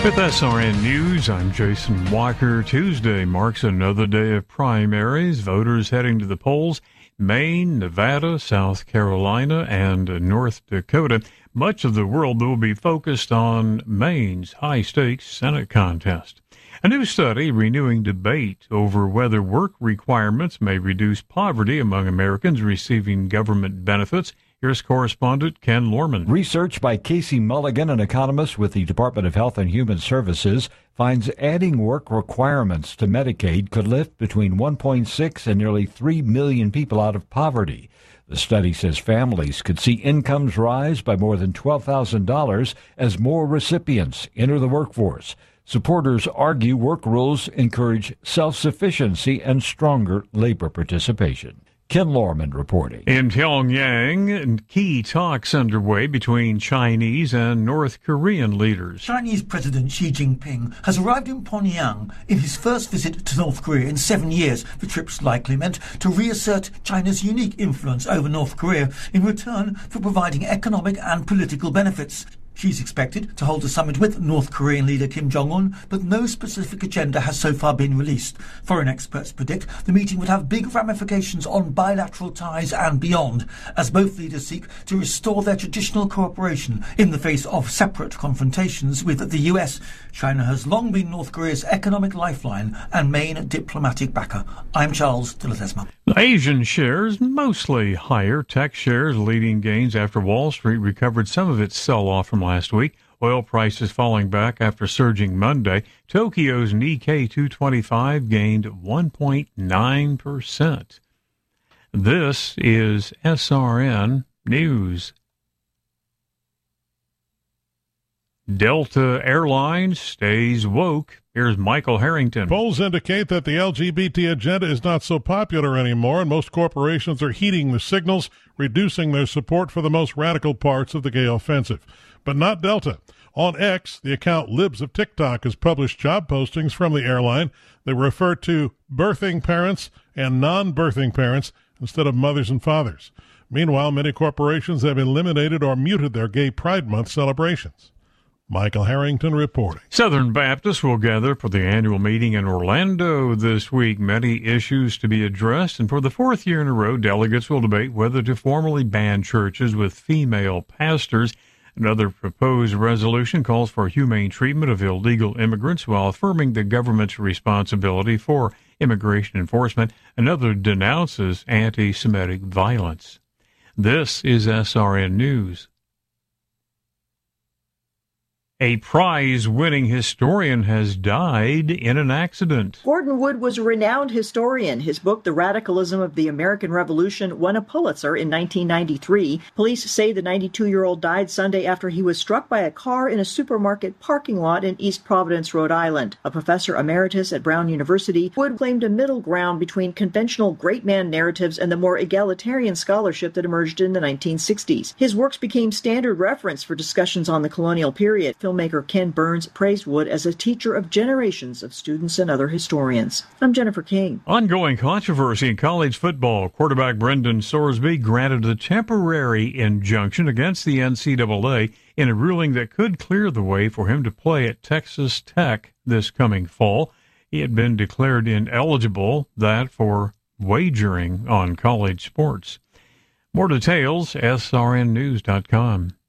With SRN News, I'm Jason Walker. Tuesday marks another day of primaries. Voters heading to the polls. Maine, Nevada, South Carolina, and North Dakota. Much of the world will be focused on Maine's high-stakes Senate contest. A new study renewing debate over whether work requirements may reduce poverty among Americans receiving government benefits. Here's correspondent Ken Lorman. Research by Casey Mulligan, an economist with the Department of Health and Human Services, finds adding work requirements to Medicaid could lift between 1.6 and nearly 3 million people out of poverty. The study says families could see incomes rise by more than $12,000 as more recipients enter the workforce. Supporters argue work rules encourage self-sufficiency and stronger labor participation. Ken Lorman reporting. In Pyongyang, key talks underway between Chinese and North Korean leaders. Chinese President Xi Jinping has arrived in Pyongyang in his first visit to North Korea in 7 years. The trip's likely meant to reassert China's unique influence over North Korea in return for providing economic and political benefits. She's expected to hold a summit with North Korean leader Kim Jong-un, but no specific agenda has so far been released. Foreign experts predict the meeting would have big ramifications on bilateral ties and beyond, as both leaders seek to restore their traditional cooperation in the face of separate confrontations with the US. China has long been North Korea's economic lifeline and main diplomatic backer. I'm Charles de Ledesma. Asian shares mostly higher. Tech shares leading gains after Wall Street recovered some of its sell-off from last week. Oil prices falling back after surging Monday. Tokyo's Nikkei 225 gained 1.9%. This is SRN News. Delta Airlines stays woke. Here's Michael Harrington. Polls indicate that the LGBT agenda is not so popular anymore, and most corporations are heeding the signals, reducing their support for the most radical parts of the gay offensive. But not Delta. On X, the account Libs of TikTok has published job postings from the airline that refer to birthing parents and non-birthing parents instead of mothers and fathers. Meanwhile, many corporations have eliminated or muted their Gay Pride Month celebrations. Michael Harrington reporting. Southern Baptists will gather for the annual meeting in Orlando this week. Many issues to be addressed, and for the fourth year in a row, delegates will debate whether to formally ban churches with female pastors. Another proposed resolution calls for humane treatment of illegal immigrants while affirming the government's responsibility for immigration enforcement. Another denounces anti-Semitic violence. This is SRN News. A prize-winning historian has died in an accident. Gordon Wood was a renowned historian. His book, The Radicalism of the American Revolution, won a Pulitzer in 1993. Police say the 92-year-old died Sunday after he was struck by a car in a supermarket parking lot in East Providence, Rhode Island. A professor emeritus at Brown University, Wood claimed a middle ground between conventional great man narratives and the more egalitarian scholarship that emerged in the 1960s. His works became standard reference for discussions on the colonial period. Filmmaker Ken Burns praised Wood as a teacher of generations of students and other historians. I'm Jennifer King. Ongoing controversy in college football. Quarterback Brendan Sorsby granted a temporary injunction against the NCAA in a ruling that could clear the way for him to play at Texas Tech this coming fall. He had been declared ineligible, that for wagering on college sports. More details, srnnews.com.